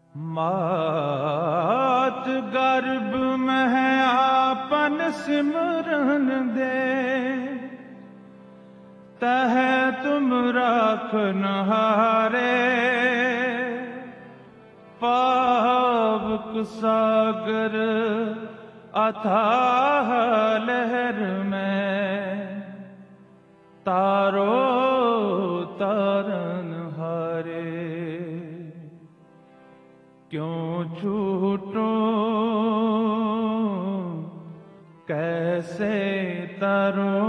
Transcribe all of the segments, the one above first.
मात गर्भ में है आपन सिमरन दे, तह तुम राखन हारे। पावक सागर अथाह लहर में, तारो तारन हारे। क्यों छूटो कैसे तरो,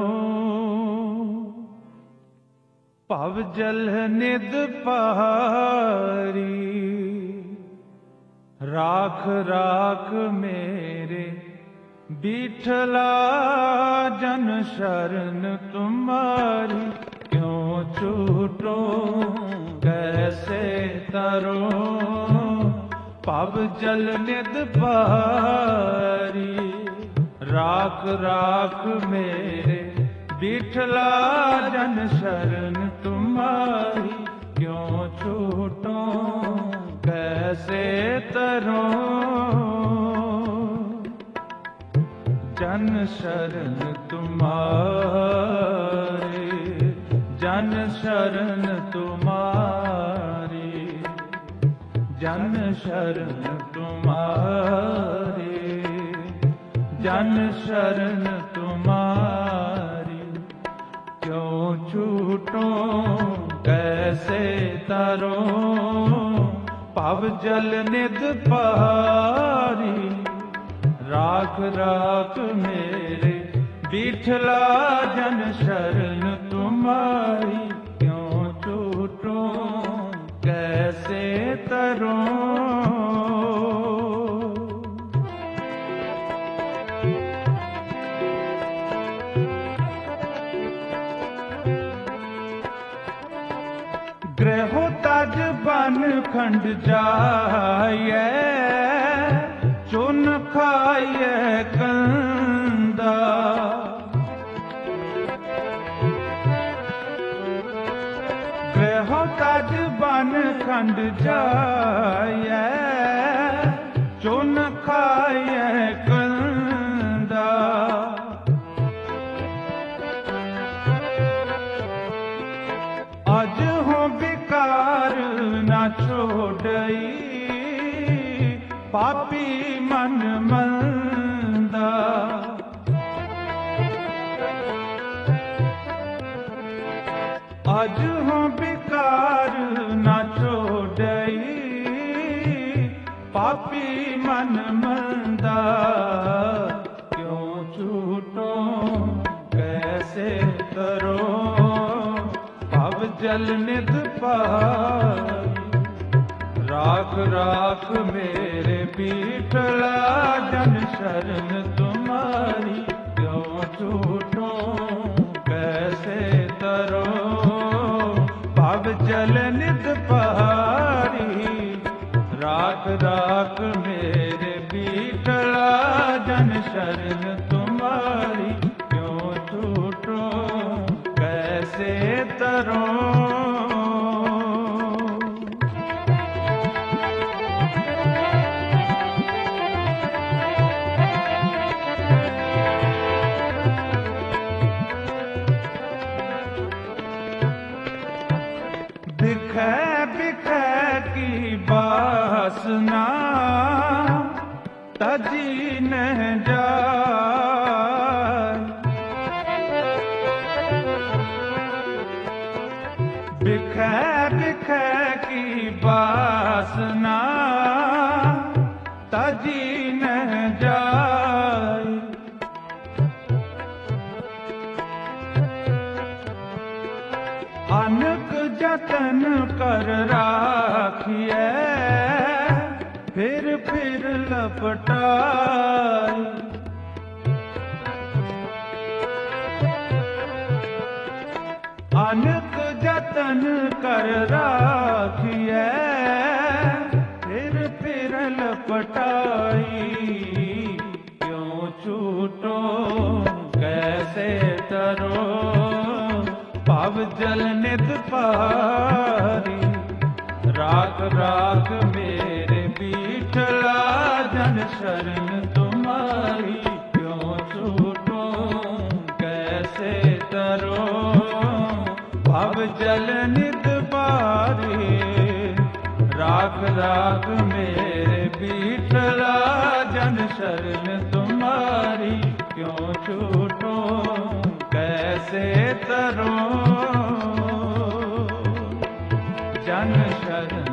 पव जल निद पहारी। राख राख मेरे बिठला जन शरण तुम्हारी। क्यों छूटो कैसे तरो, पव जल निद पहारी। राख राख मेरे बिठला जन शरण तुम्हारी। क्यों छूटो कैसे तरो, जन शरण तुम्हारी। जन शरण तुम्हारी, जन शरण तुम्हारी, जन शरण तुम्हारी। क्यों छूटो कैसे तरो, पव जल निद पहारी। राख राख मेरे बिठला जन शरण तुम्हारी। क्यों छूटो कैसे तरो, ग्रहो तज बन खंड जाए, चुन खाए कंदा। ग्रहो तज बन खंड जाए, चुन खाए कंदा। अज हो बिकार न छोड़ई, पापी मन मंदा। अज हो बिकार न छोड़ई, पापी मन मंदा। क्यों छूटो कैसे तरो, पव जल निद पहारी। राख राख मेरे बिठला जन शरण तुम्हारी। क्यों छूटो कैसे तरो, पव जल निद पहारी। राख राख मेरे बिठला जन शरण तुम्हारी। क्यों छूटो कैसे तरो, बिखै बिखै की बासना, तजी न जाए। बिखै बिखै की बासना, तजी न जाए। अनक जतन कर राखिए, फिर लपटाई। अनक जतन कर राखिए, फिर लपटाई। क्यों छूटो कैसे तरो, पव जल नित पहारी। राख राख मेरे शरण तुम्हारी, क्यों छूटूं कैसे तरूं, भव जल नित बारी, राख राख मेरे बीठला, जन शरण तुम्हारी, क्यों छूटूं कैसे तरूं, जन शरण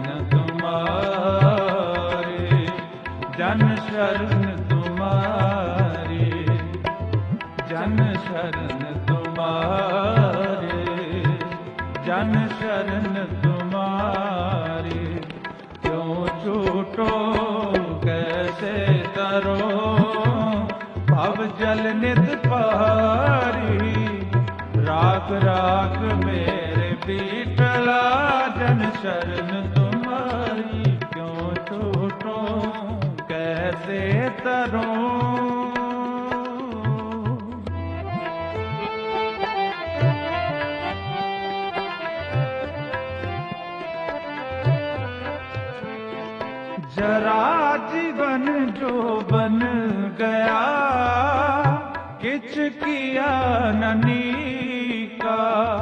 तुम्हारी, जन शरण तुम्हारी, जन शरण तुम्हारी, जन शरण तुम्हारी, क्यों छूटो कैसे तरो, भव जल नित पारी, राख राख मेरे बीठला, जन शरण तुम्हारी, क्यों छूटो कैसे तरूं। जरा जीवन जो बन गया, किछ किया ननी का,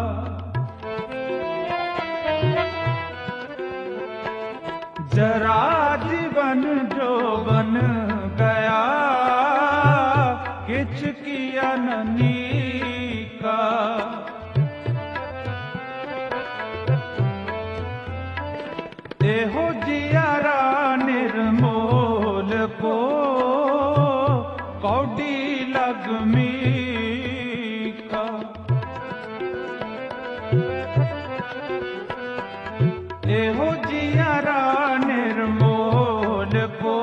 जरा जीवन जो बन गया, किछ किया ननी का, एहो जियारा निर्मोल को, कौडी लगमी का, एहो जियारा निर्मोल को,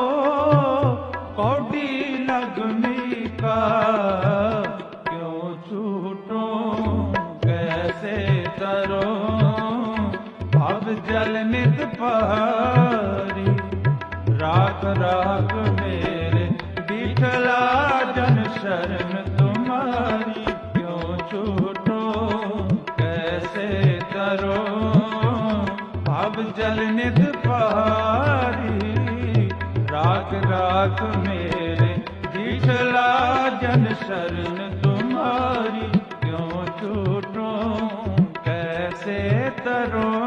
कौडी लगमी का, क्यों छूटूं कैसे तरूं, भव जल नित पारी, राख राख मेरे बीठला, जन शरण तुम्हारी, क्यों छूटूं कैसे तरूं, भव जल नित पारी, राख राख मेरे बीठला, जन शरण तुम्हारी, क्यों छूटूं कैसे तरूं।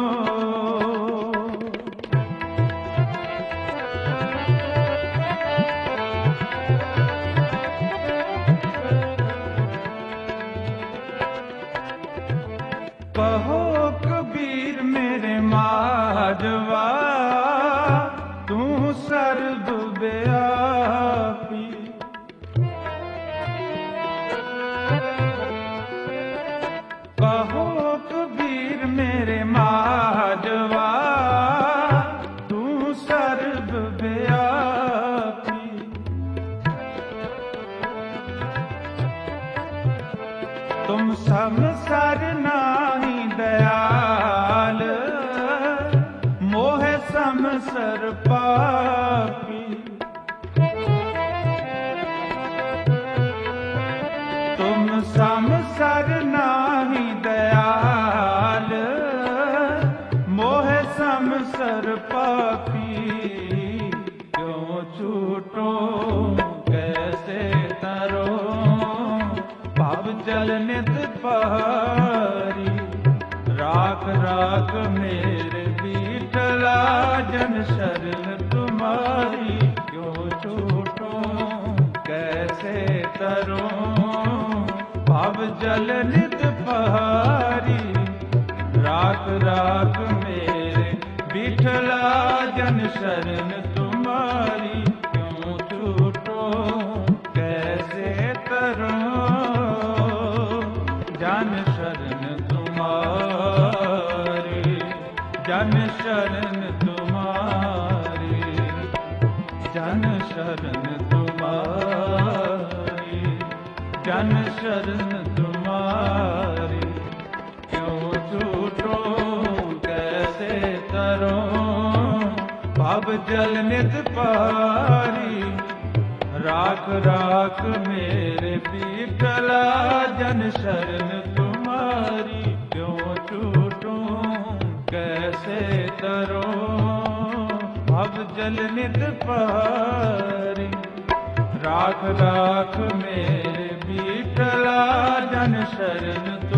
कहो कबीर मेरे माधवा, तू सर्वव्यापी, कहो कबीर मेरे माधवा, तू सर्वव्यापी, तुम संसार नाही दयाल, मोह समसर पापी, तुम संसार नाही दयाल, मोह समसर पापी, क्यों छूटो कैसे तरूं, भव जल नित पारी, राख राख मेरे बीठला, जन शरण तुम्हारी, क्यों छूटूं कैसे तरूं, भव जल नित पारी, राख राख मेरे बीठला, जन शरण तुम्हारी, क्यों छूटूं कैसे तरूं, जन शरण तुम्हारी, जन शरण तुम्हारी, जन शरण तुम्हारी, जन शरण तुम्हारी, क्यों छूटूं कैसे तरूं, भव जल नित पारी, राख राख मेरे बीठला, जन शरण तुम्हारी, क्यों छूटूं कैसे तरूं, भव जल नित पारी। राख राख मेरे बीटला जन शरण